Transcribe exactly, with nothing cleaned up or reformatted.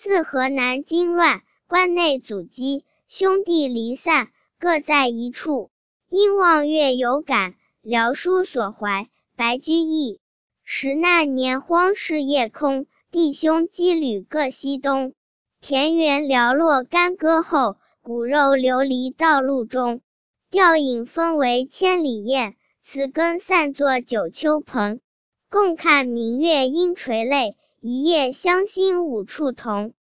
自河南惊乱，关内阻击，兄弟离散，各在一处。因望月有感，聊书所怀，白居易。时难年荒事业空，弟兄羁旅各西东。田园寥落干戈后，骨肉流离道路中。吊影分为千里雁，词根散作九秋蓬。共看明月应垂泪，一夜相心五处同。